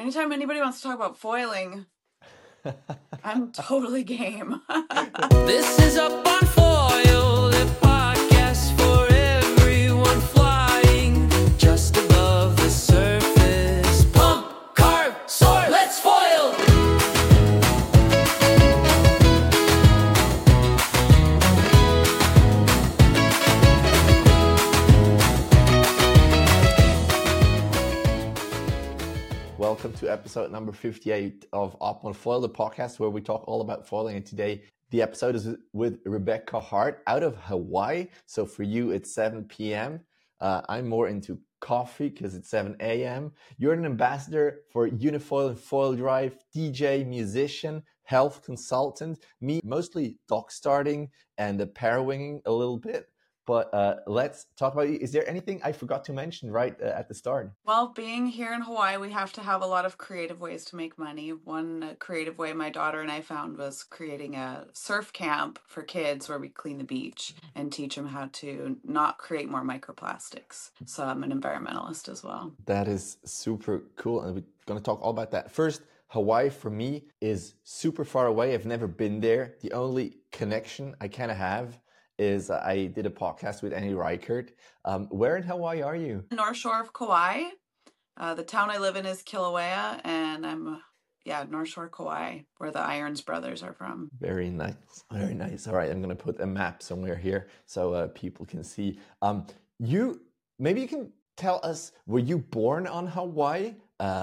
Anytime anybody wants to talk about foiling, I'm totally game. This is Up on Foil, the podcast for everyone flying just above the surface. Pump, carve, soar, let's foil! Welcome to episode number 58 of Up on Foil, the podcast where we talk all about foiling. And today the episode is with Rebecca Hart out of Hawaii. So for you, it's 7 p.m. I'm more into coffee because it's 7 a.m. You're an ambassador for Unifoil and Foil Drive, DJ, musician, health consultant. Me, mostly dock starting and the parawinging a little bit. But let's talk about you. Is there anything I forgot to mention right at the start? Well, being here in Hawaii, we have to have a lot of creative ways to make money. One creative way my daughter and I found was creating a surf camp for kids where we clean the beach and teach them how to not create more microplastics. So I'm an environmentalist as well. That is super cool. And we're going to talk all about that. First, Hawaii for me is super far away. I've never been there. The only connection I kind of have is I did a podcast with Annie Reichert. Where in Hawaii are you? North shore of Kauai. The town I live in is Kilauea, and I'm, North shore Kauai, where the Irons brothers are from. Very nice. Very nice. All right, I'm going to put a map somewhere here so people can see. Maybe you can tell us, were you born on Hawaii?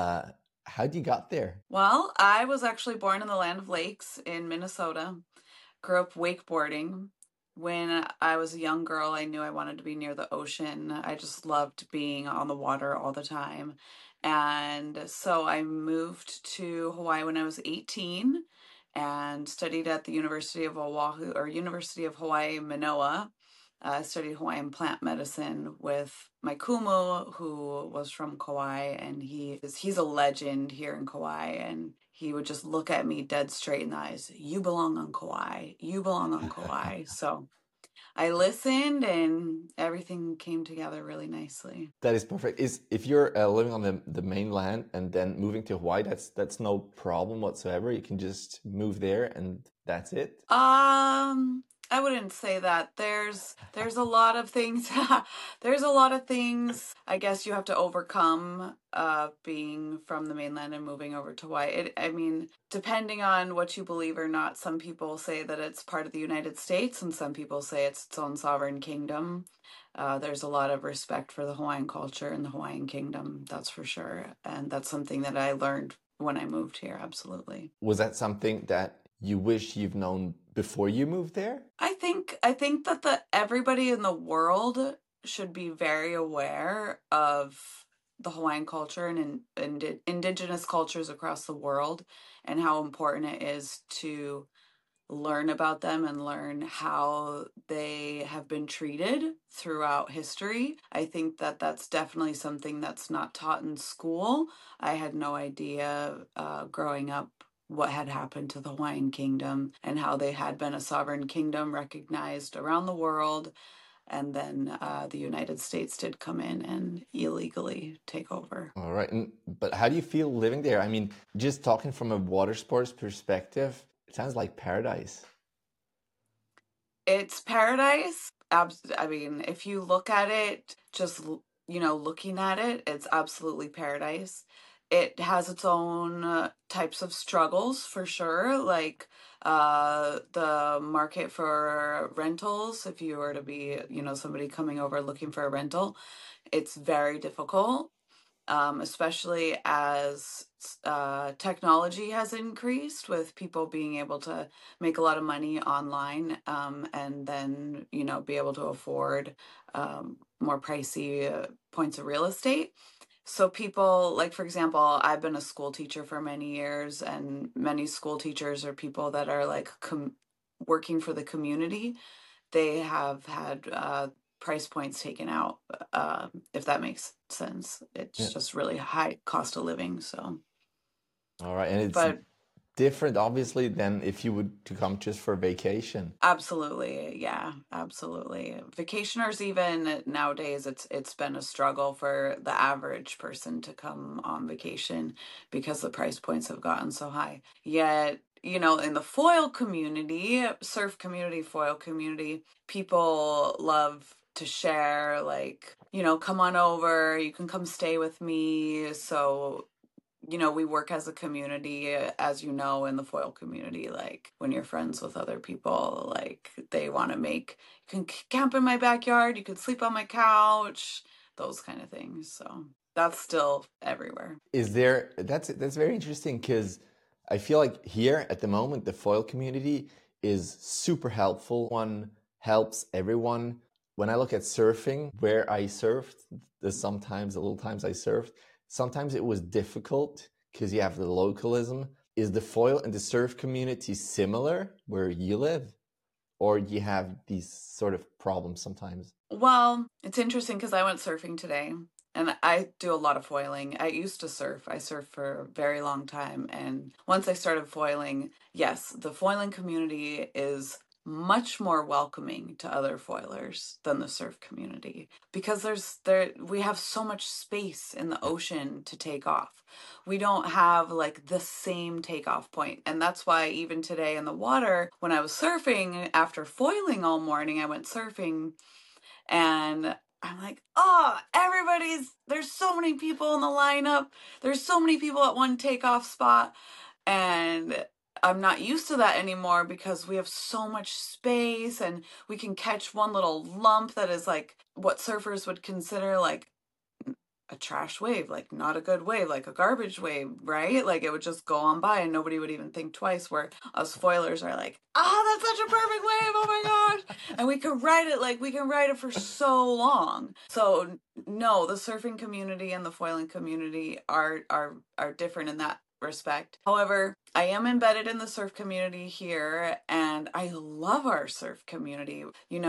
How'd you got there? Well, I was actually born in the land of lakes in Minnesota. Grew up wakeboarding. When I was a young girl, I knew I wanted to be near the ocean. I just loved being on the water all the time. And so I moved to Hawaii when I was 18 and studied at the University of Oahu or University of Hawaii, Manoa. I studied Hawaiian plant medicine with my kumu, who was from Kauai, and he's a legend here in Kauai, and he would just look at me dead straight in the eyes. You belong on Kauai. You belong on Kauai. So I listened and everything came together really nicely. That is perfect. If you're living on the mainland and then moving to Hawaii, that's no problem whatsoever. You can just move there and that's it. I wouldn't say that. There's a lot of things. There's a lot of things I guess you have to overcome being from the mainland and moving over to Hawaii. Depending on what you believe or not, some people say that it's part of the United States and some people say it's its own sovereign kingdom. There's a lot of respect for the Hawaiian culture and the Hawaiian kingdom, that's for sure. And that's something that I learned when I moved here, absolutely. Was that something that you wish you've known before you moved there? I think that everybody in the world should be very aware of the Hawaiian culture and indigenous cultures across the world and how important it is to learn about them and learn how they have been treated throughout history. I think that that's definitely something that's not taught in school. I had no idea growing up what had happened to the Hawaiian kingdom and how they had been a sovereign kingdom recognized around the world. And then the United States did come in and illegally take over. All right. But how do you feel living there? I mean, just talking from a water sports perspective, it sounds like paradise. It's paradise. If you look at it, just, looking at it, it's absolutely paradise. It has its own types of struggles for sure, like the market for rentals. If you were to be, somebody coming over looking for a rental, it's very difficult, especially as technology has increased with people being able to make a lot of money online and then, be able to afford more pricey points of real estate. So people, like, for example, I've been a school teacher for many years, and many school teachers are people that are like working for the community. They have had price points taken out, if that makes sense. It's just really high cost of living. So, all right, and different, obviously, than if you would to come just for vacation. Absolutely. Yeah, absolutely. Vacationers, even nowadays, it's been a struggle for the average person to come on vacation because the price points have gotten so high. Yet, in the foil community, surf community, foil community, people love to share, like, come on over, you can come stay with me. So we work as a community, as in the foil community, like when you're friends with other people, like they want to make, you can camp in my backyard, you can sleep on my couch, those kind of things. So that's still everywhere. That's very interesting because I feel like here at the moment, the foil community is super helpful. One helps everyone. When I look at surfing, where I surfed, the little times I surfed, sometimes it was difficult because you have the localism. Is the foil and the surf community similar where you live? Or you have these sort of problems sometimes? Well, it's interesting because I went surfing today and I do a lot of foiling. I used to surf. I surfed for a very long time. And once I started foiling, yes, the foiling community is much more welcoming to other foilers than the surf community because we have so much space in the ocean to take off. We don't have like the same takeoff point. And that's why even today in the water, when I was surfing after foiling all morning, I went surfing and I'm like, oh, there's so many people in the lineup. There's so many people at one takeoff spot. And I'm not used to that anymore because we have so much space and we can catch one little lump that is like what surfers would consider like a trash wave, like not a good wave, like a garbage wave, right? Like it would just go on by and nobody would even think twice, where us foilers are like, that's such a perfect wave, oh my gosh. And we can ride it for so long. So no, the surfing community and the foiling community are different in that respect. However, I am embedded in the surf community here and I love our surf community.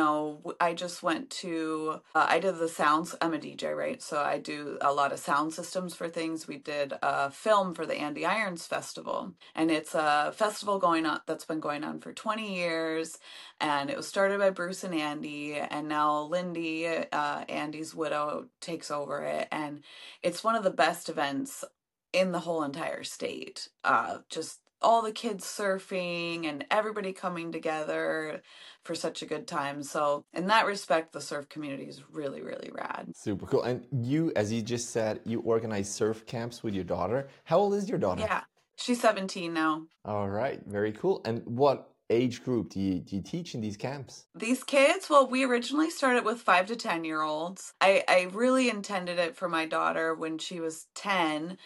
I just went to, I did the sounds, I'm a DJ, right? So I do a lot of sound systems for things. We did a film for the Andy Irons Festival, and it's a festival that's been going on for 20 years. And it was started by Bruce and Andy, and now Lindy, Andy's widow, takes over it. And it's one of the best events in the whole entire state. Just all the kids surfing and everybody coming together for such a good time. So in that respect, the surf community is really, really rad. Super cool. And you, as you just said, you organize surf camps with your daughter. How old is your daughter? Yeah, she's 17 now. All right, very cool. And what age group do you teach in these camps? These kids, well, we originally started with 5 to 10-year-olds. I really intended it for my daughter when she was 10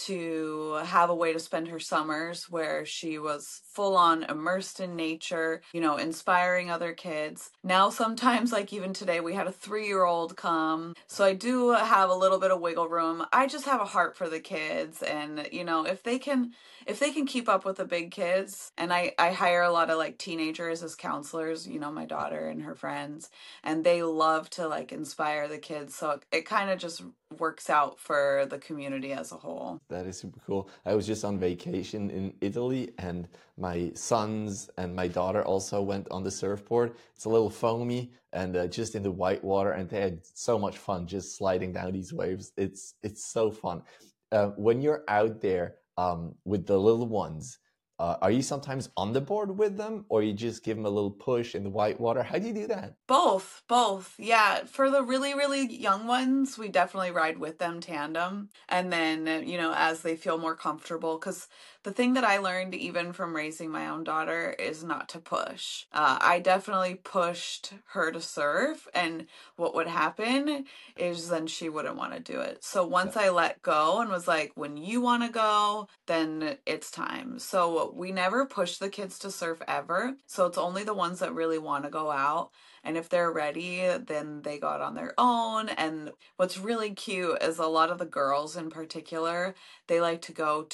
to have a way to spend her summers where she was full on immersed in nature, inspiring other kids. Now, sometimes, like even today, we had a 3-year-old come. So I do have a little bit of wiggle room. I just have a heart for the kids. And, if they can keep up with the big kids, and I hire a lot of like teenagers as counselors, my daughter and her friends, and they love to like inspire the kids. So it kind of just works out for the community as a whole. That is super cool. I was just on vacation in Italy and my sons and my daughter also went on the surfboard. It's a little foamy and just in the white water, and they had so much fun just sliding down these waves. It's so fun. When you're out there with the little ones, are you sometimes on the board with them, or you just give them a little push in the white water? How do you do that? Both. Yeah. For the really, really young ones, we definitely ride with them tandem. And then, as they feel more comfortable, because the thing that I learned even from raising my own daughter is not to push. I definitely pushed her to surf, and what would happen is then she wouldn't want to do it. So once I let go and was like, when you want to go, then it's time. So we never push the kids to surf ever. So it's only the ones that really want to go out. And if they're ready, then they go out on their own. And what's really cute is a lot of the girls in particular, they like to go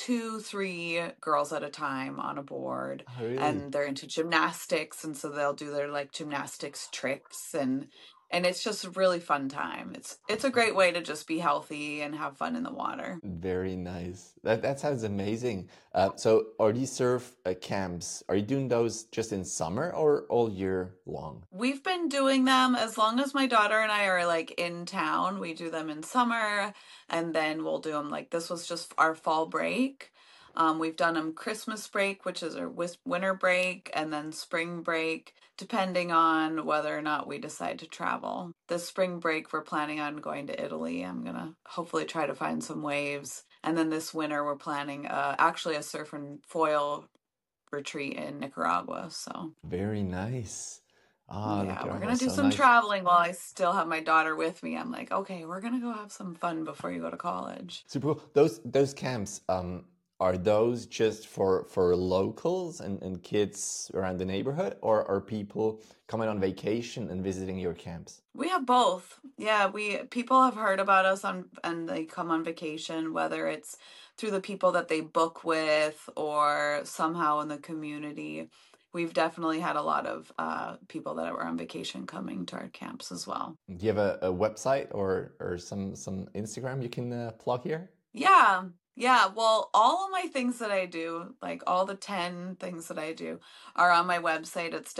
2-3 girls at a time on a board. Oh, really? And they're into gymnastics. And so they'll do their like gymnastics tricks. And and it's just a really fun time. It's a great way to just be healthy and have fun in the water. Very nice. That sounds amazing. So are these surf camps, are you doing those just in summer or all year long? We've been doing them as long as my daughter and I are like in town. We do them in summer, and then we'll do them like this was just our fall break. We've done them Christmas break, which is our winter break, and then spring break, depending on whether or not we decide to travel. This spring break, we're planning on going to Italy. I'm gonna hopefully try to find some waves. And then this winter, we're planning actually a surf and foil retreat in Nicaragua. So Very nice. Ah, yeah, we're Nicaragua, gonna do so some nice. traveling while I still have my daughter with me. I'm like, okay, we're gonna go have some fun before you go to college. Super cool. Those camps, are those just for locals and kids around the neighborhood, or are people coming on vacation and visiting your camps? We have both. Yeah, we people have heard about us on and they come on vacation, whether it's through the people that they book with or somehow in the community. We've definitely had a lot of people that were on vacation coming to our camps as well. Do you have a website or some Instagram you can plug here? Yeah. Yeah. Well, all of my things that I do, like all the 10 things that I do, are on my website. It's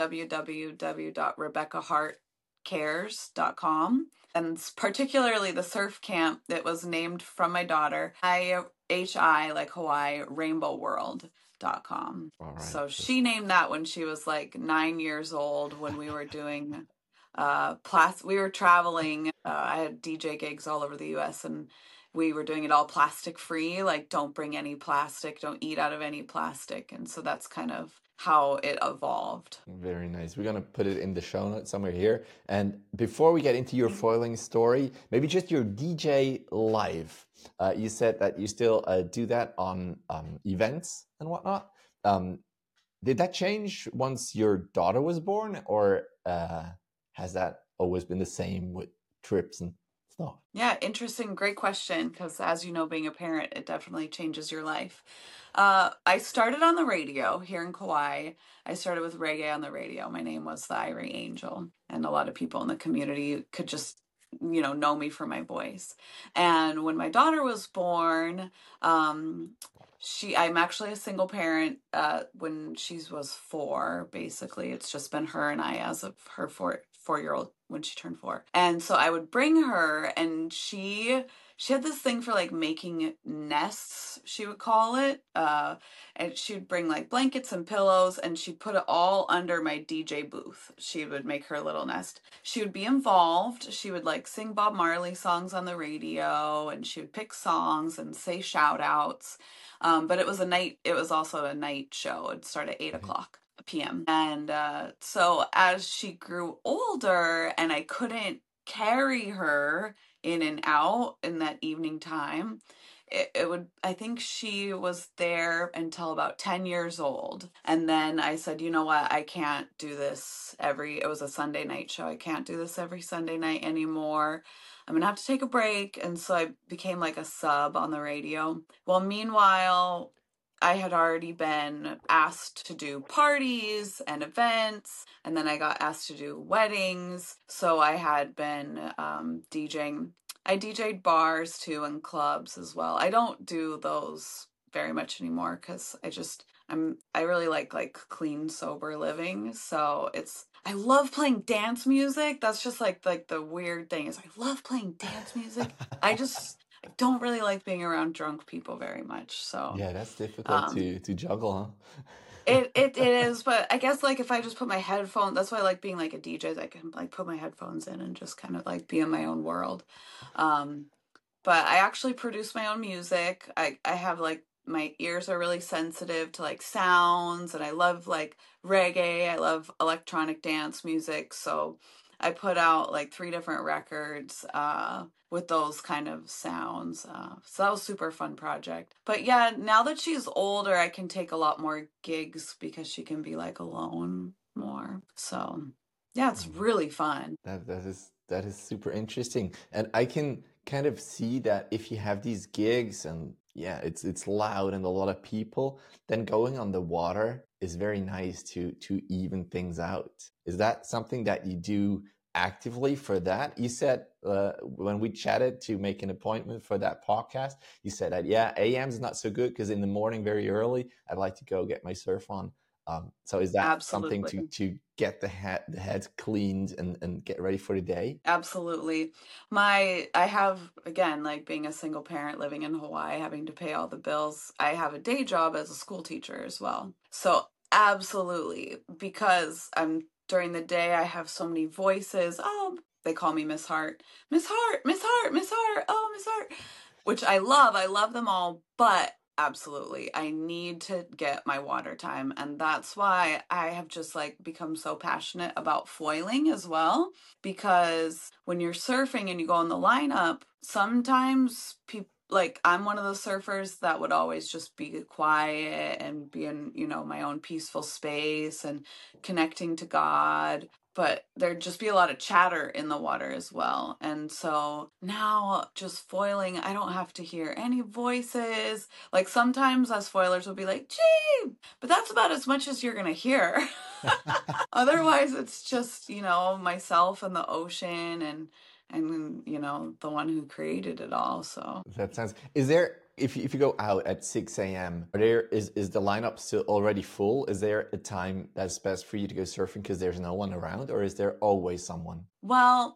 www.rebeccahartcares.com. And particularly the surf camp that was named from my daughter, IHI, like Hawaii, rainbowworld.com. All right. So she named that when she was like 9 years old when we were doing we were traveling. I had DJ gigs all over the US, and we were doing it all plastic free, like don't bring any plastic, don't eat out of any plastic. And so that's kind of how it evolved. Very nice. We're gonna put it in the show notes somewhere here. And before we get into your foiling story, maybe just your DJ life. You said that you still do that on events and whatnot. Did that change once your daughter was born, or has that always been the same with trips and stuff? Yeah, interesting. Great question. Because as you know, being a parent, it definitely changes your life. I started on the radio here in Kauai. I started with reggae on the radio. My name was the Irie Angel, and a lot of people in the community could just, know me for my voice. And when my daughter was born, I'm actually a single parent. When she was 4, basically, it's just been her and I as of her 4-year-old when she turned 4. And so I would bring her, and she had this thing for like making nests, she would call it. And she'd bring like blankets and pillows, and she'd put it all under my DJ booth. She would make her little nest. She would be involved. She would like sing Bob Marley songs on the radio, and she would pick songs and say shout outs. But it was also a night show. It'd start at 8 p.m. And so as she grew older and I couldn't carry her in and out in that evening time, I think she was there until about 10 years old. And then I said, you know what, I can't do this it was a Sunday night show. I can't do this every Sunday night anymore. I'm going to have to take a break. And so I became like a sub on the radio. Well, meanwhile, I had already been asked to do parties and events, and then I got asked to do weddings. So I had been DJing. I DJ'd bars too and clubs as well. I don't do those very much anymore because I really like clean, sober living. So I love playing dance music. That's just like the weird thing is I love playing dance music. I don't really like being around drunk people very much. So Yeah, that's difficult to juggle, huh? it is, but I guess like if I just put my headphones, that's why I like being like a DJ. I can like put my headphones in and just kind of like be in my own world. But I actually produce my own music. I have like my ears are really sensitive to like sounds, and I love like reggae. I love electronic dance music. So I put out like 3 different records with those kind of sounds. So that was a super fun project. But yeah, now that she's older, I can take a lot more gigs because she can be like alone more. So yeah, it's really fun. That is super interesting. And I can kind of see that if you have these gigs and yeah, it's loud and a lot of people, then going on the water is very nice to even things out. Is that something that you do actively for that. You said when we chatted to make an appointment for that podcast, you said that, yeah, AM is not so good because in the morning, very early, I'd like to go get my surf on. So is that something Absolutely. to get the head cleaned and get ready for the day? Absolutely. I have, again, like being a single parent living in Hawaii, having to pay all the bills, I have a day job as a school teacher as well. So absolutely, because during the day, I have so many voices. Oh, they call me Miss Hart. Miss Hart, Miss Hart, Miss Hart. Oh, Miss Hart, which I love. I love them all, but absolutely, I need to get my water time. And that's why I have just like become so passionate about foiling as well. Because when you're surfing and you go in the lineup, sometimes people, like I'm one of those surfers that would always just be quiet and be in, my own peaceful space and connecting to God. But there'd just be a lot of chatter in the water as well. And so now just foiling, I don't have to hear any voices. Like sometimes us foilers will be like, gee, but that's about as much as you're going to hear. Otherwise, it's just, myself and the ocean and the one who created it all. So That sounds. Is there, if you go out at 6 a.m., is the lineup still already full? Is there a time that's best for you to go surfing because there's no one around, or is there always someone? Well,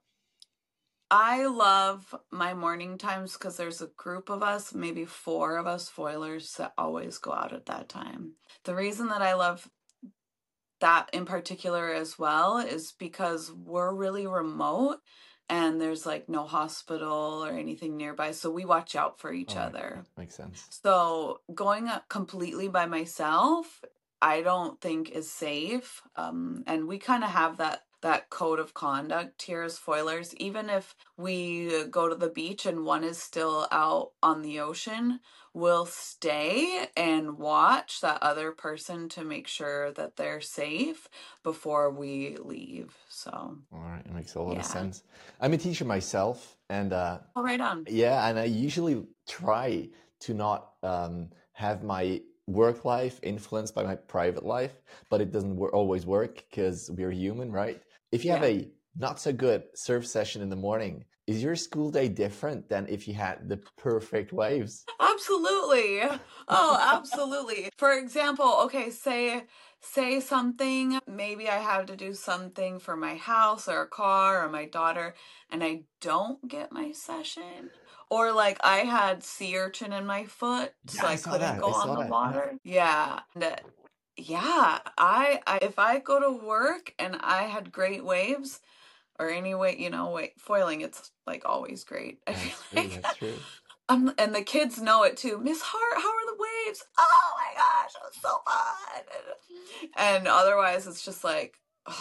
I love my morning times because there's a group of us, maybe 4 of us foilers that always go out at that time. The reason that I love that in particular as well is because we're really remote and there's like no hospital or anything nearby. So we watch out for each All right, other. makes sense. So going up completely by myself, I don't think is safe. And we kind of have that code of conduct here as foilers. Even if we go to the beach and one is still out on the ocean, we'll stay and watch that other person to make sure that they're safe before we leave. So, All right, it makes a lot of yeah. sense. I'm a teacher myself, and Oh, right on. yeah, and I usually try to not have my work life influenced by my private life, but it doesn't always work because we're human, right? If you have Yeah. a not so good surf session in the morning, is your school day different than if you had the perfect waves? Absolutely. Oh, absolutely. For example, okay, say something, maybe I have to do something for my house or a car or my daughter and I don't get my session. Or like I had sea urchin in my foot, so Yeah, I I saw couldn't that. go I on saw the that. Yeah. water. Yeah. Yeah, I if I go to work and I had great waves or any way, foiling, it's like always great. I feel That's true. like That's true. and the kids know it too. Miss Hart, how are the waves? Oh my gosh, it was so fun. And otherwise, it's just like,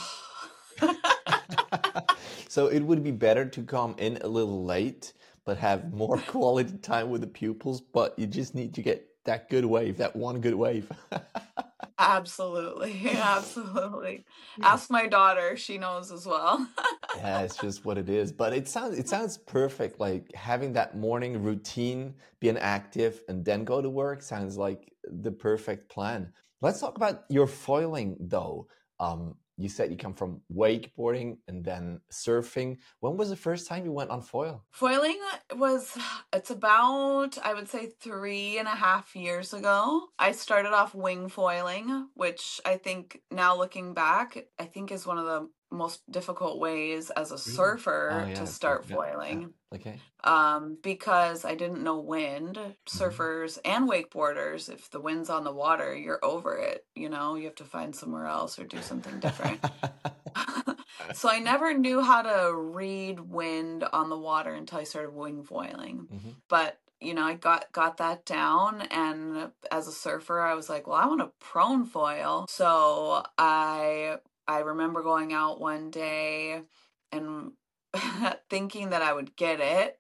So it would be better to come in a little late, but have more quality time with the pupils, but you just need to get that good wave, that one good wave. absolutely, absolutely. Ask my daughter; she knows as well. Yeah, it's just what it is. But it sounds perfect. Like having that morning routine, being active, and then go to work sounds like the perfect plan. Let's talk about your foiling though. You said you come from wakeboarding and then surfing. When was the first time you went on foil? Foiling it's about, I would say, 3.5 years ago. I started off wing foiling, which I think now looking back, I think is one of the most difficult ways as a Really? Oh surfer yeah, to that's right. start Yeah, yeah. foiling. Okay. Because I didn't know wind. Surfers and wakeboarders, if the wind's on the water, you're over it. You have to find somewhere else or do something different. So I never knew how to read wind on the water until I started wing foiling. But I got that down, and as a surfer, I was like, well, I want to prone foil. So I remember going out one day and thinking that I would get it.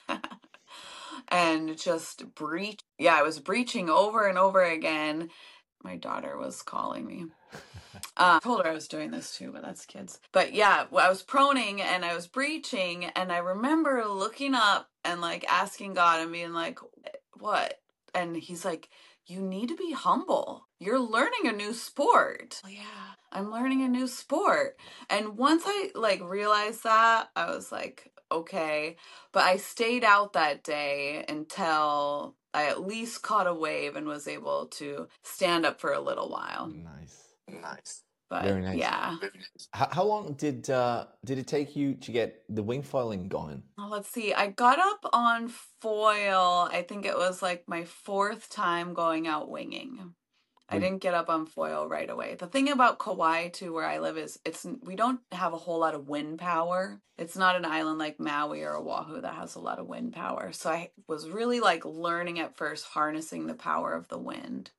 And just breach. Yeah, I was breaching over and over again. My daughter was calling me. I told her I was doing this too, but that's kids. But yeah, I was proning and I was breaching, and I remember looking up and like asking God and being like, what? And he's like, you need to be humble. You're learning a new sport. Oh, yeah, I'm learning a new sport. And once I like realized that, I was like, okay. But I stayed out that day until I at least caught a wave and was able to stand up for a little while. Nice. But Very nice. yeah. How long did it take you to get the wing foiling going? Let's see. I got up on foil. I think it was like my 4th time going out winging. I didn't get up on foil right away. The thing about Kauai too, where I live, is we don't have a whole lot of wind power. It's not an island like Maui or Oahu that has a lot of wind power. So I was really like learning at first, harnessing the power of the wind.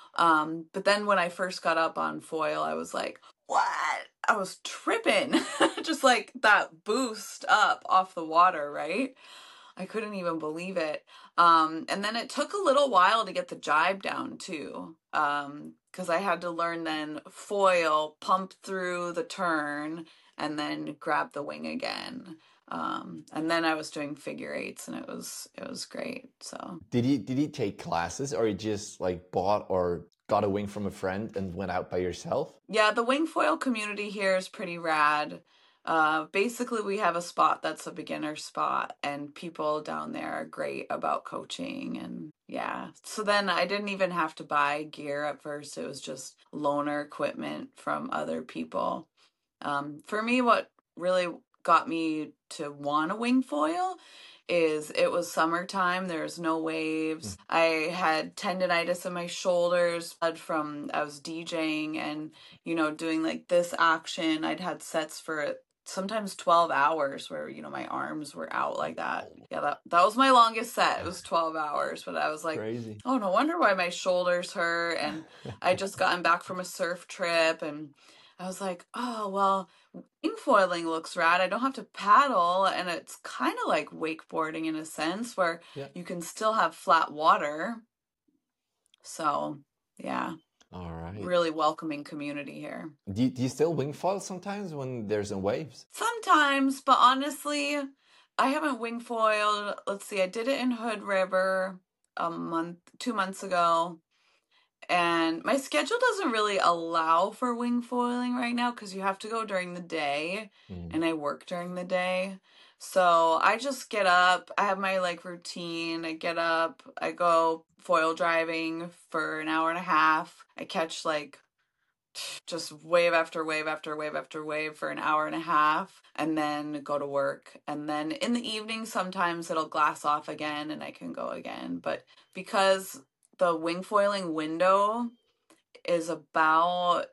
But then when I first got up on foil, I was like, what? I was tripping. Just like that boost up off the water, right? I couldn't even believe it. And then it took a little while to get the jibe down too. Because I had to learn then foil, pump through the turn, and then grab the wing again. And then I was doing figure eights, and it was great. So Did he take classes, or you just like bought or got a wing from a friend and went out by yourself? yeah, the wing foil community here is pretty rad. Basically, we have a spot that's a beginner spot, and people down there are great about coaching. And yeah, so then I didn't even have to buy gear at first. It was just loaner equipment from other people. For me, what really got me to want a wing foil is it was summertime. There's no waves. I had tendonitis in my shoulders from I was DJing and, doing like this action. I'd had sets for sometimes 12 hours where, my arms were out like that. Yeah, that was my longest set. It was 12 hours, but I was like, Crazy. oh, no wonder why my shoulders hurt. And I just gotten back from a surf trip, and I was like, oh, well, wing foiling looks rad. I don't have to paddle, and it's kind of like wakeboarding in a sense where you can still have flat water. So, yeah. All right. Really welcoming community here. Do you still wing foil sometimes when there's no waves? Sometimes, but honestly, I haven't wing foiled. Let's see, I did it in Hood River 2 months ago. And my schedule doesn't really allow for wing foiling right now because you have to go during the day, and I work during the day. So I just get up. I have my like routine. I get up. I go foil driving for an hour and a half. I catch like just wave after wave after wave after wave for an hour and a half, and then go to work. And then in the evening, sometimes it'll glass off again and I can go again. But because the wing foiling window is about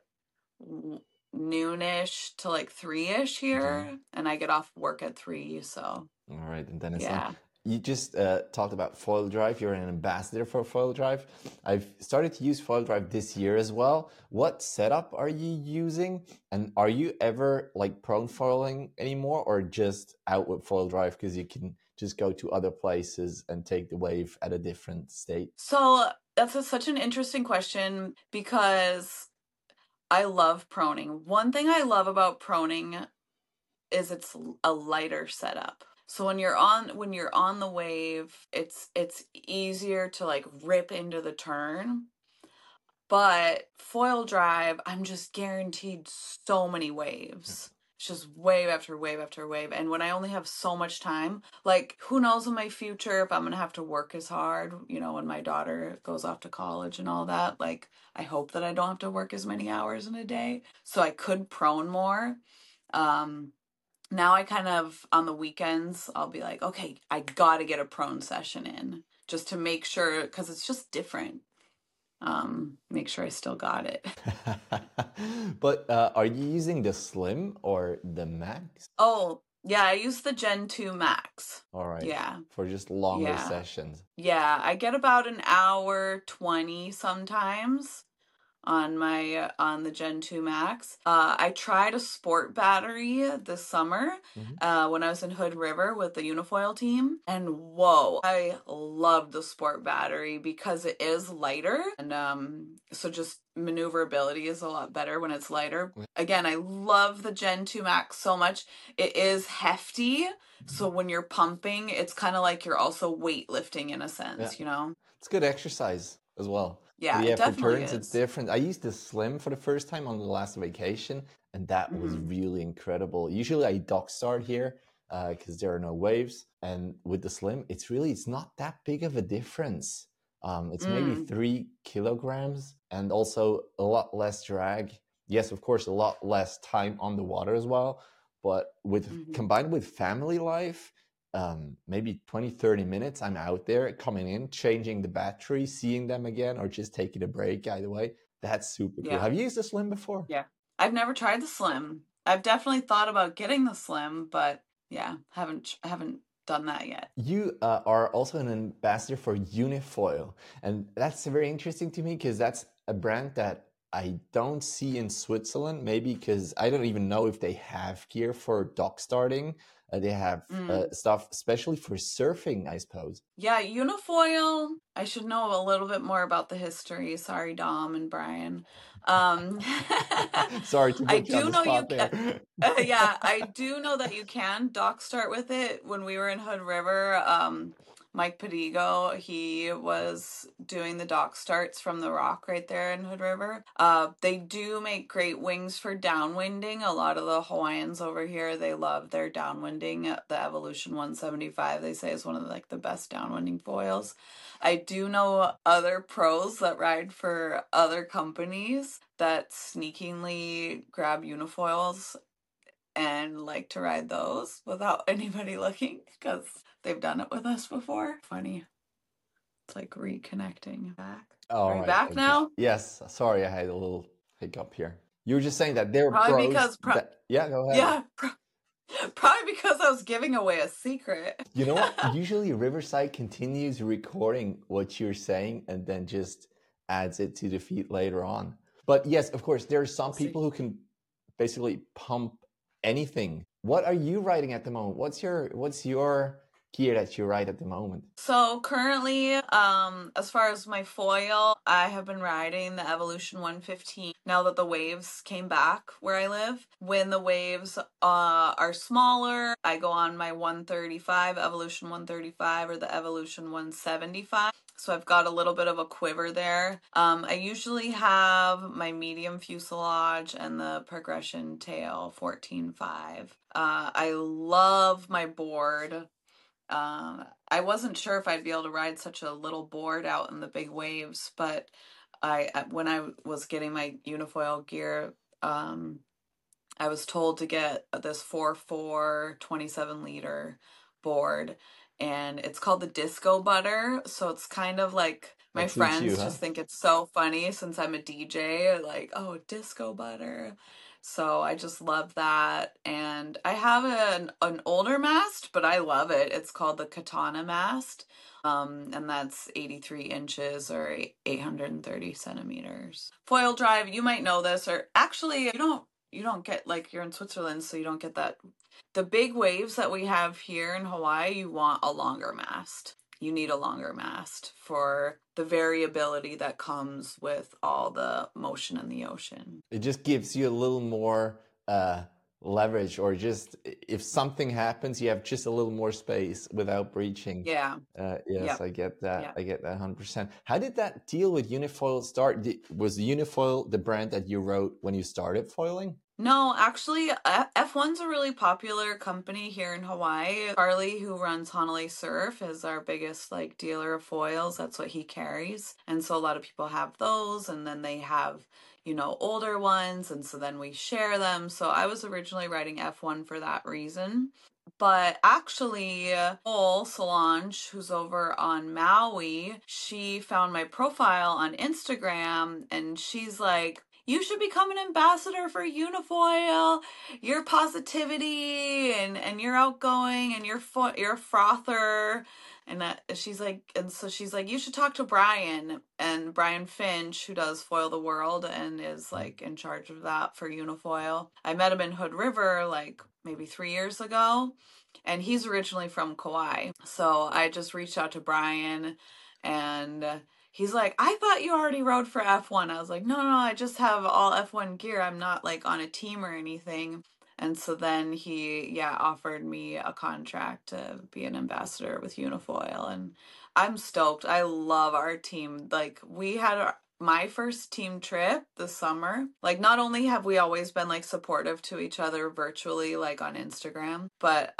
noonish to like 3ish here, and I get off work at 3. So all right, and then it's you just talked about Foil Drive. You're an ambassador for Foil Drive. I've started to use Foil Drive this year as well. What setup are you using, and are you ever like prone foiling anymore, or just out with Foil Drive because you can just go to other places and take the wave at a different state? So that's such an interesting question because I love proning. One thing I love about proning is it's a lighter setup. So when you're on the wave, it's easier to like rip into the turn. But foil drive, I'm just guaranteed so many waves. It's just wave after wave after wave. And when I only have so much time, like who knows in my future if I'm going to have to work as hard, when my daughter goes off to college and all that. Like I hope that I don't have to work as many hours in a day. So I could prone more. Now I kind of, on the weekends, I'll be like, okay, I got to get a prone session in just to make sure, because it's just different. Make sure I still got it. But are you using the Slim or the Max? Oh, yeah, I use the Gen 2 Max. All right. Yeah. For just longer sessions. Yeah, I get about an hour 20 sometimes on the Gen 2 Max. I tried a sport battery this summer when I was in Hood River with the Unifoil team, and whoa, I love the sport battery because it is lighter, and so just maneuverability is a lot better when it's lighter. Again, I love the Gen 2 Max so much. It is hefty, so when you're pumping, it's kind of like you're also weightlifting in a sense, It's good exercise as well. Yeah, But it yeah, for definitely turns, it's is. different. I used the Slim for the first time on the last vacation, and that was Hmm. really incredible. Usually I dock start here because there are no waves. And with the Slim, it's not that big of a difference. It's maybe Mm, 3 kilograms and also a lot less drag. Yes, of course, a lot less time on the water as well. But with hmm. combined with family life, maybe 20, 30 minutes, I'm out there coming in, changing the battery, seeing them again, or just taking a break either way. That's super cool. Yeah, Have you used the Slim before? yeah. I've never tried the Slim. I've definitely thought about getting the Slim, but yeah, haven't done that yet. You are also an ambassador for Unifoil, and that's very interesting to me because that's a brand that I don't see in Switzerland. Maybe because I don't even know if they have gear for dock starting. They have Mm. stuff especially for surfing, I suppose. Yeah, Unifoil. I should know a little bit more about the history. Sorry, Dom and Brian. Um, Sorry to I put you on do the know you spot can. there. Yeah, I do know that you can dock start with it. When we were in Hood River, Mike Padigo, he was doing the dock starts from the rock right there in Hood River. They do make great wings for downwinding. A lot of the Hawaiians over here, they love their downwinding. The Evolution 175, they say, is one of the best downwinding foils. I do know other pros that ride for other companies that sneakingly grab unifoils and like to ride those without anybody looking because they've done it with us before. Funny. It's like reconnecting back. All Are you right. back Okay. now? Yes. Sorry, I had a little hiccup here. You were just saying that they're Probably pros because, that, yeah, go ahead. yeah, probably because I was giving away a secret. You know what? Usually Riverside continues recording what you're saying and then just adds it to the feed later on. But yes, of course, there are some We'll see. people who can basically pump anything. What are you riding at the moment? What's your gear that you ride at the moment? So currently, as far as my foil, I have been riding the Evolution 115 now that the waves came back where I live. When the waves are smaller, I go on my 135, Evolution 135 or the Evolution 175. So I've got a little bit of a quiver there. I usually have my medium fuselage and the progression tail 14.5. I love my board. I wasn't sure if I'd be able to ride such a little board out in the big waves, but when I was getting my unifoil gear, I was told to get this 4.4 27-liter board, and it's called the Disco Butter. So it's kind of like my That suits you, friends huh? just think it's so funny since I'm a DJ, like, oh, Disco Butter. So I just love that. And I have an older mast, but I love it. It's called the Katana mast. And that's 83 inches or 830 centimeters. Foil drive, you might know this, or actually you don't get, like, you're in Switzerland, so you don't get that. The big waves that we have here in Hawaii, you want a longer mast. You need a longer mast for the variability that comes with all the motion in the ocean. It just gives you a little more leverage, or just if something happens, you have just a little more space without breaching. Yeah. Yes, Yep. I get that. Yeah. I get that 100%. How did that deal with Unifoil start? Was Unifoil the brand that you wrote when you started foiling? No, actually, F1's a really popular company here in Hawaii. Charlie, who runs Honolulu Surf, is our biggest dealer of foils. That's what he carries. And so a lot of people have those, and then they have, older ones, and so then we share them. So I was originally writing F1 for that reason. But actually, Nicole Solange, who's over on Maui, she found my profile on Instagram, and she's like, you should become an ambassador for Unifoil. Your positivity and you're outgoing and you're a frother. And so she's like, you should talk to Brian, and Brian Finch, who does Foil the World and is in charge of that for Unifoil. I met him in Hood River maybe 3 years ago, and he's originally from Kauai. So I just reached out to Brian, and he's like, I thought you already rode for F1. I was like, no, I just have all F1 gear. I'm not on a team or anything. And so then he, offered me a contract to be an ambassador with Unifoil. And I'm stoked. I love our team. Like, we had my first team trip this summer. Like, not only have we always been like supportive to each other virtually, like on Instagram, but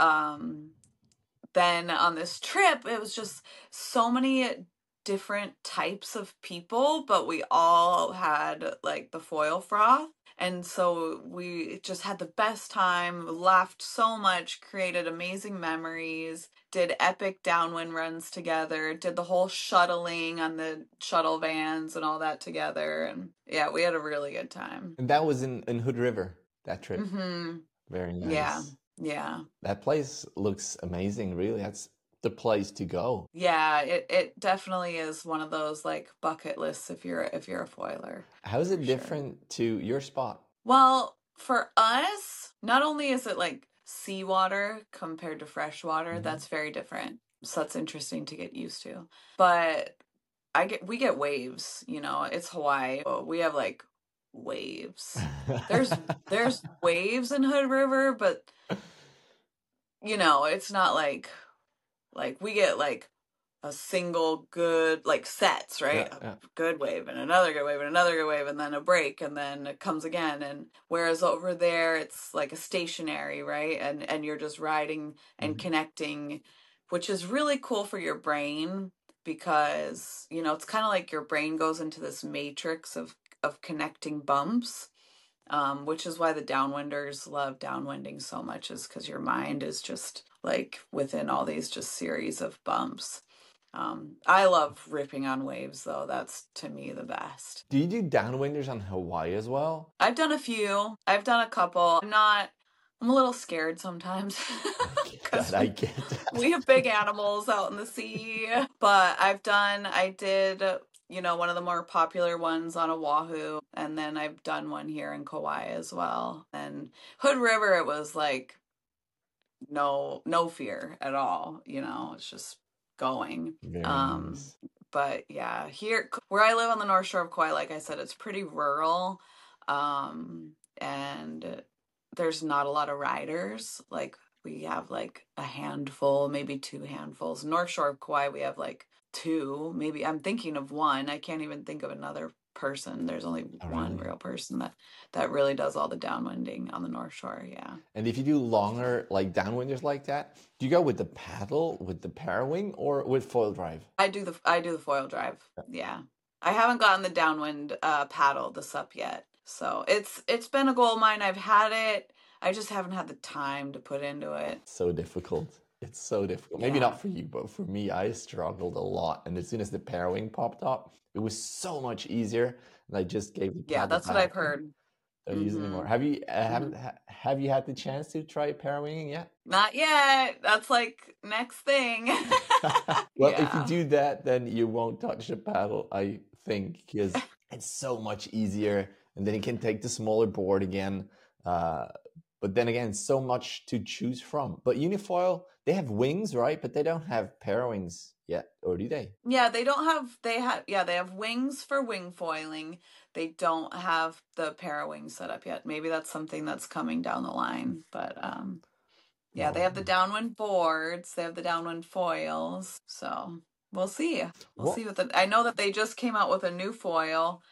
then on this trip, it was just so many different types of people, but we all had like the foil froth. And so we just had the best time, laughed so much, created amazing memories, did epic downwind runs together, did the whole shuttling on the shuttle vans and all that together. And yeah, we had a really good time. And that was in Hood River, that trip. Mm-hmm. Very nice. Yeah. Yeah. That place looks amazing, really. That's the place to go. Yeah, it definitely is one of those like bucket lists if you're a foiler. How is it For different to your spot? Well, for us, not only is it like seawater compared to freshwater, Mhm. that's very different. So that's interesting to get used to. But we get waves, you know, it's Hawaii. Oh, we have like waves. There's waves in Hood River, but you know, it's not like we get like a single good like sets, right? Yeah. A good wave and another good wave and another good wave and then a break and then it comes again. And whereas over there it's like a stationary, right? And you're just riding and connecting, which is really cool for your brain because, you know, it's kind of like your brain goes into this matrix of connecting bumps. Which is why the downwinders love downwinding so much, is because your mind is just like within all these just series of bumps. I love ripping on waves though. That's to me the best. Do you do downwinders on Hawaii as well? I've done a few. I've done a couple. I'm a little scared sometimes. I get that. We have big animals out in the sea. But I did, you know, one of the more popular ones on Oahu. And then I've done one here in Kauai as well. And Hood River, it was like no fear at all. You know, it's just going. Very nice. But yeah, here where I live on the North Shore of Kauai, like I said, it's pretty rural. And there's not a lot of riders. Like we have like a handful, maybe 2 handfuls. North Shore of Kauai, we have like 2, maybe. I'm thinking of one. I can't even think of another person. There's only one real person that really does all the downwinding on the North Shore. Yeah. And if you do longer like downwinders like that, do you go with the paddle, with the parawing, or with foil drive? I do the foil drive. Yeah. I haven't gotten the downwind paddle this up yet. So it's been a goal of mine. I've had it. I just haven't had the time to put into it. So difficult. It's so difficult. Maybe not for you, but for me, I struggled a lot. And as soon as the parawing popped up, it was so much easier. And I just gave the Yeah, paddle that's what back. I've heard. Don't use it anymore. Have you have you had the chance to try parawinging yet? Not yet. That's like next thing. Well, if you Yeah. do that, then you won't touch the paddle, I think, because it's so much easier. And then you can take the smaller board again. But then again, so much to choose from. But Unifoil, they have wings, right? But they don't have parawings yet, or do they? Yeah, they have wings for wing foiling. They don't have the parawing set up yet. Maybe that's something that's coming down the line. But yeah, they have the downwind boards, they have the downwind foils. So we'll see. We'll see I know that they just came out with a new foil.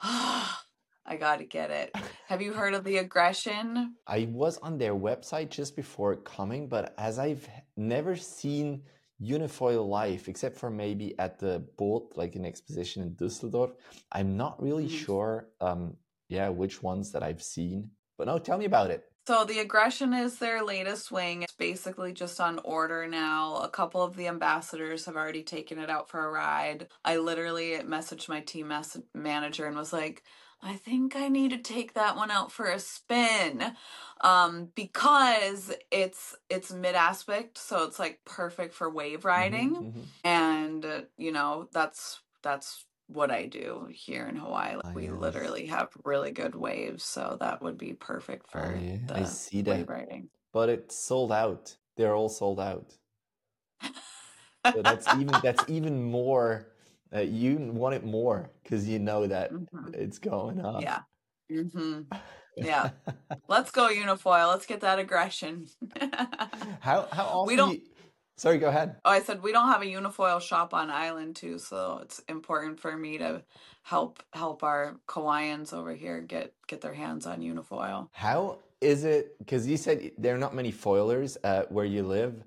I gotta get it. Have you heard of the Aggression? I was on their website just before coming, but as I've never seen Unifoil live, except for maybe at the boat, like an exposition in Düsseldorf, I'm not really sure, which ones that I've seen. But no, tell me about it. So the Aggression is their latest wing. It's basically just on order now. A couple of the ambassadors have already taken it out for a ride. I literally messaged my team manager and was like, I think I need to take that one out for a spin, because it's mid-aspect, so it's like perfect for wave riding, and you know that's what I do here in Hawaii. Like, we literally have really good waves, so that would be perfect for I see wave that, riding. but it's sold out. They're all sold out. So that's even more. You want it more because you know that it's going up. Yeah. Yeah. Let's go unifoil. Let's get that aggression. How We often do don't. you? Sorry, go ahead. Oh, I said we don't have a unifoil shop on island too, so it's important for me to help our Kauaians over here get their hands on unifoil. How is it? Because you said there are not many foilers where you live.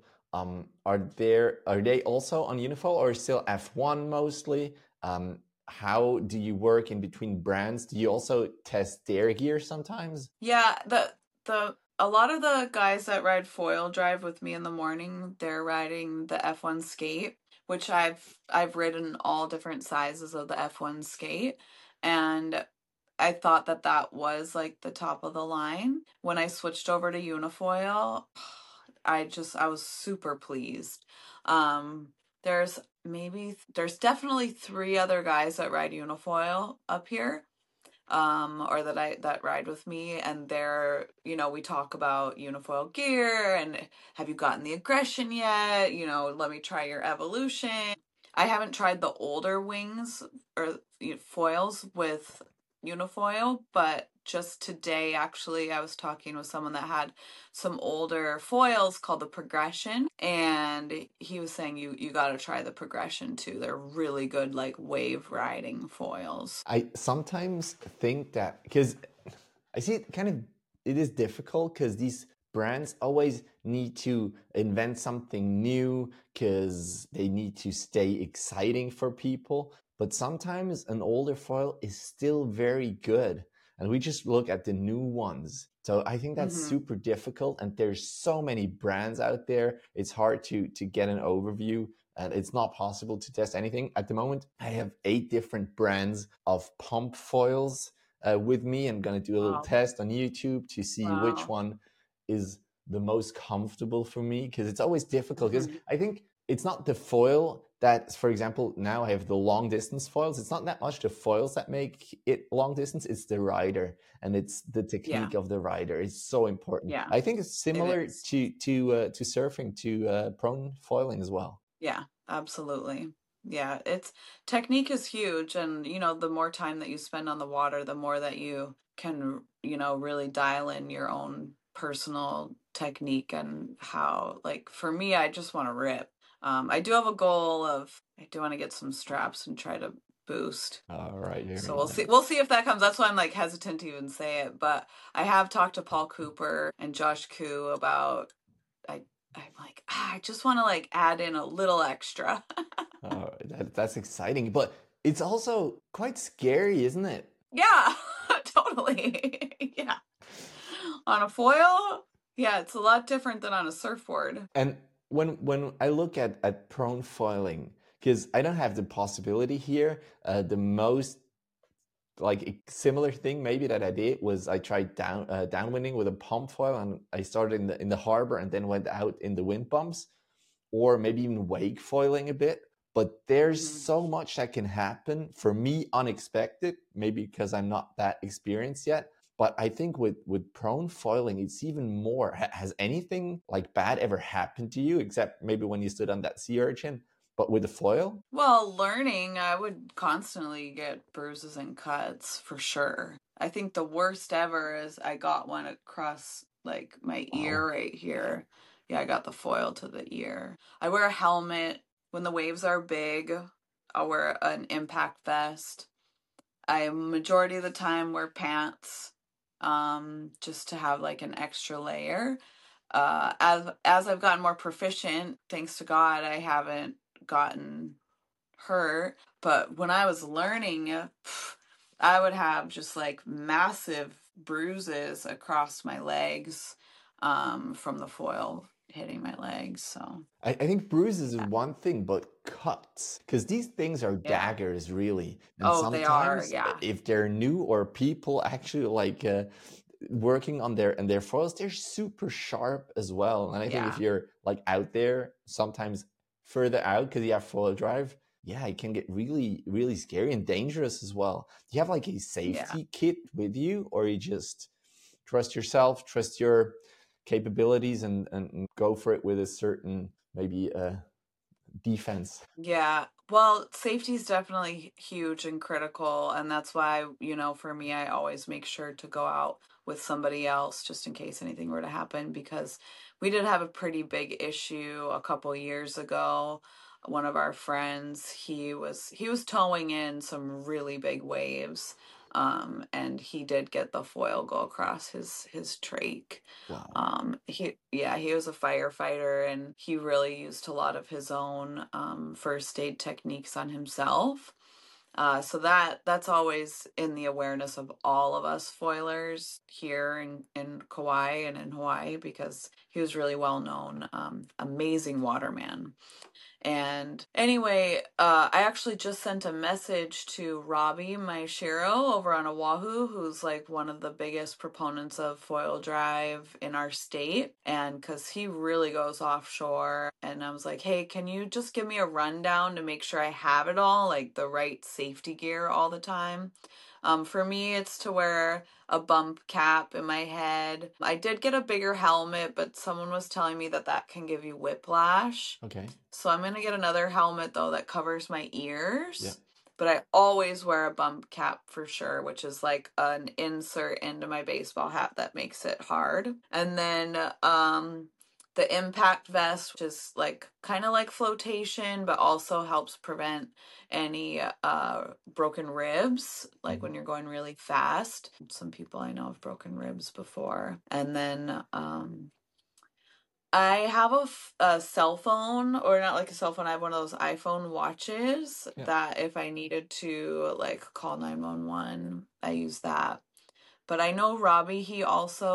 Are they also on Unifoil or still F1 mostly? How do you work in between brands? Do you also test their gear sometimes? Yeah, the a lot of the guys that ride foil drive with me in the morning, they're riding the F1 skate, which I've ridden all different sizes of the F1 skate, and I thought that that was like the top of the line. When I switched over to unifoil, I was super pleased. Um, there's definitely three other guys that ride unifoil up here, or that ride with me, and they're, we talk about unifoil gear and have you gotten the aggression yet? Let me try your evolution. I haven't tried the older wings or foils with unifoil, but just today, actually, I was talking with someone that had some older foils called the Progression, and he was saying you got to try the Progression too. They're really good, like wave riding foils. I sometimes think that because I see it is difficult because these brands always need to invent something new because they need to stay exciting for people. But sometimes an older foil is still very good. And we just look at the new ones. So I think that's super difficult. And there's so many brands out there. It's hard to get an overview. And it's not possible to test anything. At the moment, I have 8 different brands of pump foils with me. I'm going to do a little test on YouTube to see which one is the most comfortable for me, because it's always difficult. Because I think it's not the foil that, for example, now I have the long distance foils. It's not that much the foils that make it long distance. It's the rider, and it's the technique of the rider. It's so important. Yeah, I think it's similar to surfing, to prone foiling as well. Yeah, absolutely. Yeah, it's technique is huge, and the more time that you spend on the water, the more that you can, really dial in your own personal technique and how, like for me, I just want to rip. I do have a goal of I do want to get some straps and try to boost. All right. So we'll see if that comes. That's why I'm like hesitant to even say it, but I have talked to Paul Cooper and Josh Koo about I'm like, I just want to like add in a little extra. That's exciting, but it's also quite scary, isn't it? Yeah, totally. Yeah. On a foil, yeah, it's a lot different than on a surfboard. And when I look at prone foiling, because I don't have the possibility here, the most like a similar thing maybe that I did was I tried downwinding with a pump foil, and I started in the harbor and then went out in the wind bumps, or maybe even wake foiling a bit. But there's so much that can happen for me unexpected, maybe because I'm not that experienced yet. But I think with prone foiling, it's even more. Has anything like bad ever happened to you, except maybe when you stood on that sea urchin? But with the foil? Well, learning, I would constantly get bruises and cuts for sure. I think the worst ever is I got one across like my ear right here. Yeah, I got the foil to the ear. I wear a helmet. When the waves are big, I'll wear an impact vest. I majority of the time wear pants, just to have like an extra layer. As I've gotten more proficient, thanks to God, I haven't gotten hurt. But when I was learning, I would have just like massive bruises across my legs, from the foil hitting my legs. So I think bruises is one thing, but cuts, because these things are daggers, really. And they are, if they're new or people actually like working on their foils, they're super sharp as well. And I think if you're like out there, sometimes further out because you have foil drive, it can get really, really scary and dangerous as well. Do you have like a safety kit with you, or you just trust yourself, trust your capabilities, and go for it with a certain maybe defense? Yeah, Well, safety is definitely huge and critical, and that's why, for me, I always make sure to go out with somebody else just in case anything were to happen because we did have a pretty big issue a couple years ago. One of our friends, he was towing in some really big waves, and he did get the foil go across his trach. Wow. He was a firefighter and he really used a lot of his own first aid techniques on himself. So that's always in the awareness of all of us foilers here in Kauai and in Hawaii because he was really well known, amazing waterman. And anyway, I actually just sent a message to Robbie, my Shiro, over on Oahu, who's like one of the biggest proponents of foil drive in our state. And because he really goes offshore. And I was like, hey, can you just give me a rundown to make sure I have it all, like the right safety gear all the time? For me, it's to wear a bump cap in my head. I did get a bigger helmet, but someone was telling me that can give you whiplash. Okay. So I'm going to get another helmet, though, that covers my ears. Yeah. But I always wear a bump cap for sure, which is like an insert into my baseball hat that makes it hard. And then the impact vest, which is like kind of like flotation, but also helps prevent any broken ribs, like when you're going really fast. Some people I know have broken ribs before. And then I have a cell phone, or not like a cell phone, I have one of those iPhone watches that if I needed to like call 911, I use that. But I know Robbie, he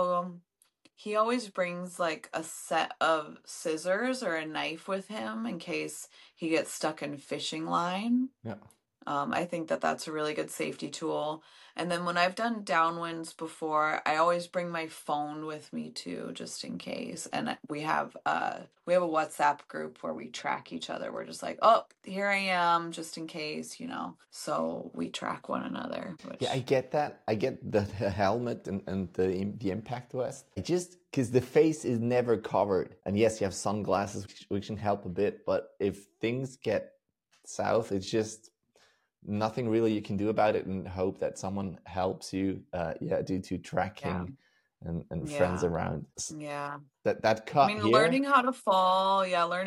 always brings like a set of scissors or a knife with him in case he gets stuck in fishing line. Yeah. I think that's a really good safety tool. And then when I've done downwinds before, I always bring my phone with me too, just in case. And we have a WhatsApp group where we track each other. We're just like, oh, here I am, just in case, So we track one another. Yeah, I get that. I get the helmet and the impact vest. Because the face is never covered. And yes, you have sunglasses, which can help a bit. But if things get south, it's just nothing really you can do about it and hope that someone helps you due to tracking and friends around. Yeah. That cut here. Learning how to fall,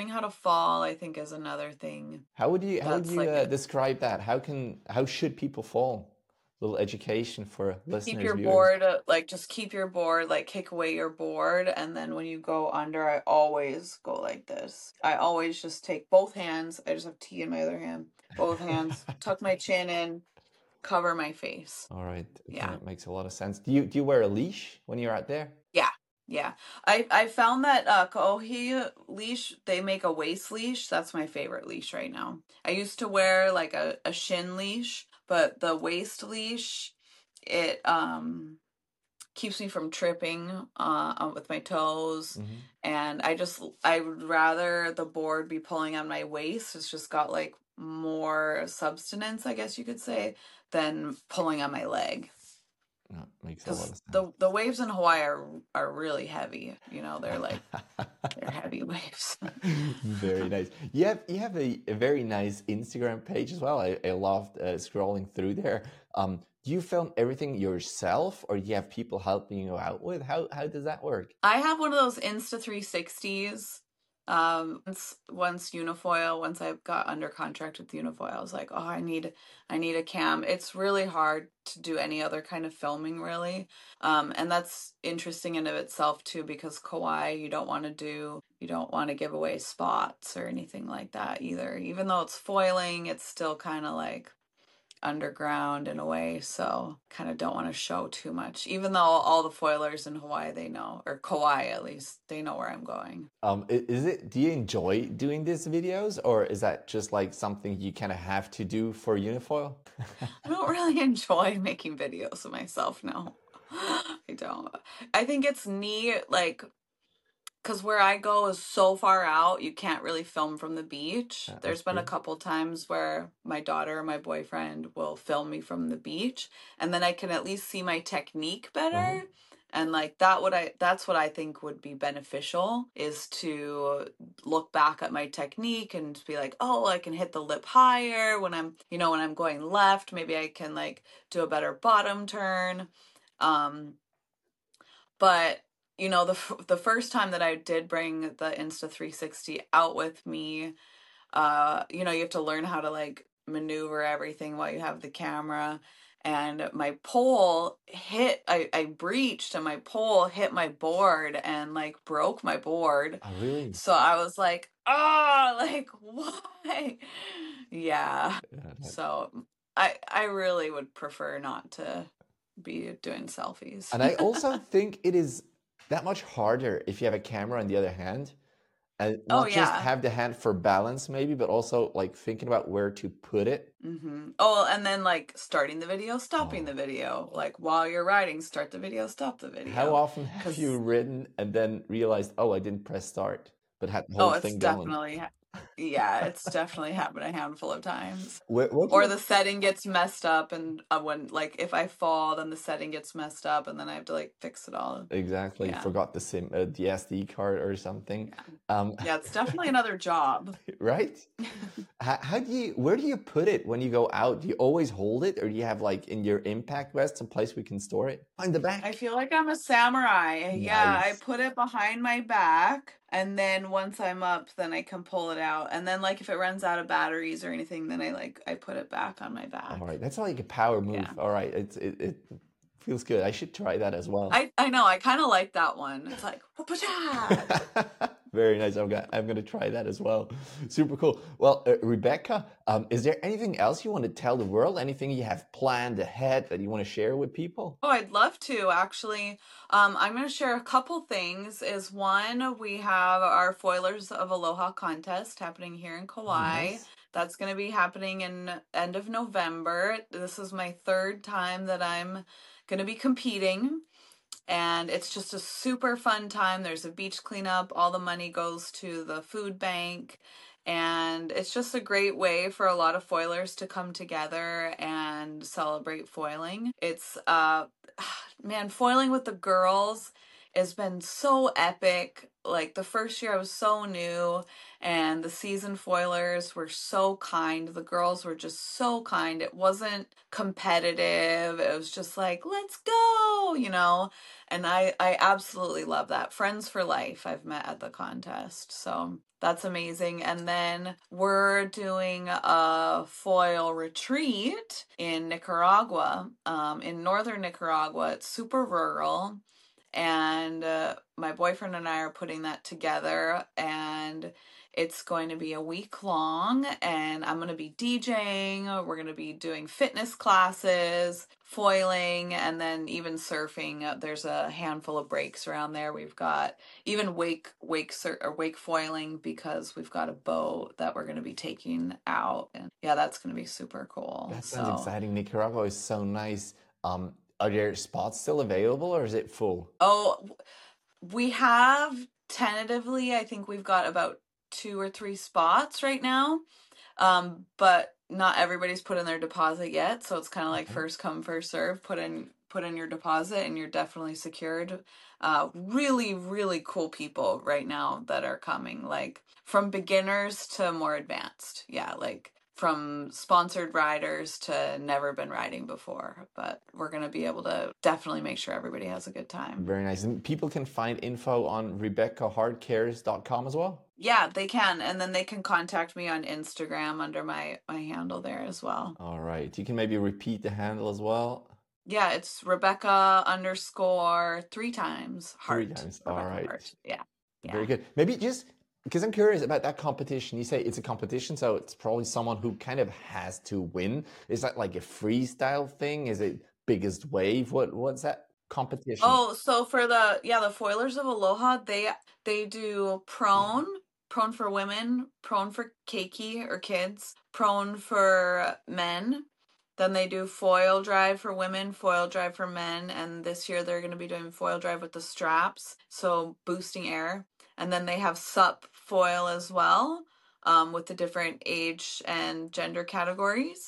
I think is another thing. How would you describe that? How should people fall? Little education for listeners. Keep your viewers. board, just keep your board, kick away your board, and then when you go under, I always go like this. I always just take both hands. I just have tea in my other hand. Both hands, tuck my chin in, cover my face. All right. Yeah, that makes a lot of sense. Do you wear a leash when you're out there? Yeah. I found that Kohi leash, they make a waist leash. That's my favorite leash right now. I used to wear like a shin leash, but the waist leash, it keeps me from tripping with my toes. And I would rather the board be pulling on my waist. It's just got like more substance, I guess you could say, than pulling on my leg. That makes a lot of sense. The waves in Hawaii are really heavy. They're like they're heavy waves. Very nice. You have a very nice Instagram page as well. I loved scrolling through there. Do you film everything yourself, or do you have people helping you out with? How does that work? I have one of those Insta360s. Once I got under contract with Unifoil, I was like, oh, I need a cam. It's really hard to do any other kind of filming, really. And that's interesting in of itself too, because Kauai, you don't want to give away spots or anything like that either. Even though it's foiling, it's still kind of like underground in a way, so kind of don't want to show too much, even though all the foilers in Hawaii, they know, or Kauai at least, they know where I'm going. Do you enjoy doing these videos, or is that just like something you kind of have to do for Unifoil? I don't really enjoy making videos of myself, no. I don't. I think it's neat, because where I go is so far out, you can't really film from the beach. There's been a couple times where my daughter or my boyfriend will film me from the beach, and then I can at least see my technique better. And like that's what I think would be beneficial, is to look back at my technique and be like, oh, I can hit the lip higher when I'm, when I'm going left, maybe I can like do a better bottom turn. But the first time that I did bring the Insta360 out with me, you have to learn how to like maneuver everything while you have the camera. And my pole I breached, and my pole hit my board and like broke my board. Oh, really? So I was like, oh, like, why? Yeah. So I really would prefer not to be doing selfies. And I also think it is that much harder if you have a camera on the other hand. And not just have the hand for balance, maybe, but also like thinking about where to put it. Mm-hmm. Oh, and then like starting the video, stopping the video. Like while you're riding, start the video, stop the video. How often have you ridden and then realized, oh, I didn't press start, but had the whole thing going? It's definitely happened a handful of times. Or the setting gets messed up, and when like if I fall, then the setting gets messed up, and then I have to like fix it all. Exactly. Yeah. Forgot the SD card or something. Yeah, it's definitely another job. Right? Where do you put it when you go out? Do you always hold it, or do you have like in your impact vest some place we can store it? On the back? I feel like I'm a samurai. Nice. Yeah, I put it behind my back. And then once I'm up, then I can pull it out. And then like if it runs out of batteries or anything, then I put it back on my back. All right, that's like a power move. Yeah. All right, it feels good. I should try that as well. I know. I kind of like that one. It's like very nice. I'm gonna try that as well. Super cool. Well, Rebecca, is there anything else you want to tell the world? Anything you have planned ahead that you want to share with people? Oh, I'd love to, actually. I'm going to share a couple things. Is one, we have our Foilers of Aloha contest happening here in Kauai. Nice. That's going to be happening in end of November. This is my third time that I'm going to be competing. And it's just a super fun time. There's a beach cleanup. All the money goes to the food bank. And it's just a great way for a lot of foilers to come together and celebrate foiling. It's, foiling with the girls has been so epic. Like the first year I was so new, and the seasoned foilers were so kind. The girls were just so kind. It wasn't competitive. It was just like, let's go, and I absolutely love that. Friends for life I've met at the contest. So that's amazing. And then we're doing a foil retreat in Nicaragua, in northern Nicaragua. It's super rural. And my boyfriend and I are putting that together, and it's going to be a week long, and I'm going to be DJing. We're going to be doing fitness classes, foiling, and then even surfing. There's a handful of breaks around there. We've got even wake foiling, because we've got a boat that we're going to be taking out, and yeah, that's going to be super cool. That sounds exciting. Nicaragua is so nice. Are there spots still available, or is it full? Oh, we have tentatively, I think we've got about 2 or 3 spots right now. But not everybody's put in their deposit yet. So it's kind of like first come, first serve. Put in your deposit and you're definitely secured. Really, really cool people right now that are coming, like from beginners to more advanced. Yeah, like from sponsored riders to never been riding before, but we're going to be able to definitely make sure everybody has a good time. Very nice. And people can find info on RebeccaHardcares.com as well? Yeah, they can. And then they can contact me on Instagram under my handle there as well. All right. You can maybe repeat the handle as well. Yeah, it's Rebecca _ 3 times Hart. 3 times. All right. Hart. Yeah. Very good. Maybe just because I'm curious about that competition. You say it's a competition, so it's probably someone who kind of has to win. Is that like a freestyle thing? Is it biggest wave? What's that competition? Oh, so for the Foilers of Aloha, they do prone for women, prone for keiki or kids, prone for men. Then they do foil drive for women, foil drive for men, and this year they're going to be doing foil drive with the straps, so boosting air. And then they have sup foil as well, with the different age and gender categories.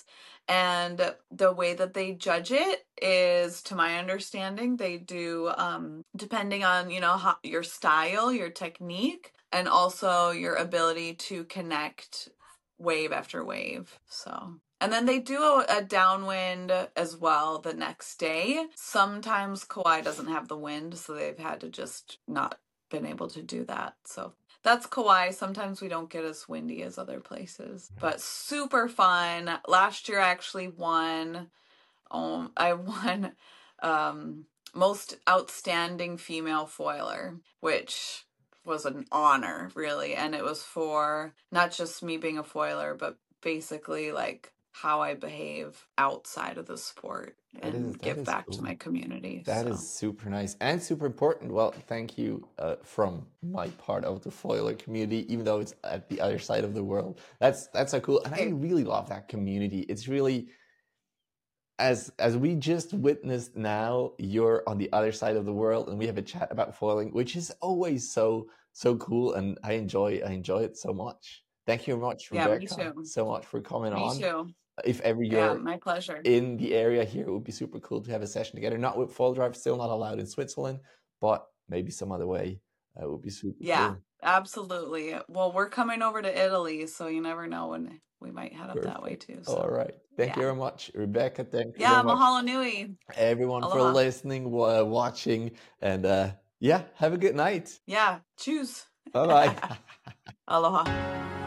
And the way that they judge it is, to my understanding, they do, depending on, your style, your technique, and also your ability to connect wave after wave. So, and then they do a downwind as well the next day. Sometimes Kauai doesn't have the wind, so they've had to just not been able to do that. So that's Kauai. Sometimes we don't get as windy as other places, but super fun. Last year I actually won. I won most outstanding female foiler, which was an honor, really. And it was for not just me being a foiler, but basically like how I behave outside of the sport and give back to my community. That is super nice and super important. Well, thank you from my part of the foiler community, even though it's at the other side of the world. That's so cool. And I really love that community. It's really, as we just witnessed now, you're on the other side of the world and we have a chat about foiling, which is always so cool, and I enjoy it so much. Thank you very much, Rebecca, so much for coming on. Me too. If ever you're my pleasure. in the area here, it would be super cool to have a session together. Not with foil drive, still not allowed in Switzerland, but maybe some other way. It would be super cool. Absolutely. Well, we're coming over to Italy, so you never know when we might head up that way too. So. All right. Thank you very much, Rebecca. Thank you very much. Mahalo nui. Everyone for listening, watching, and have a good night. Choose. Bye-bye. Aloha.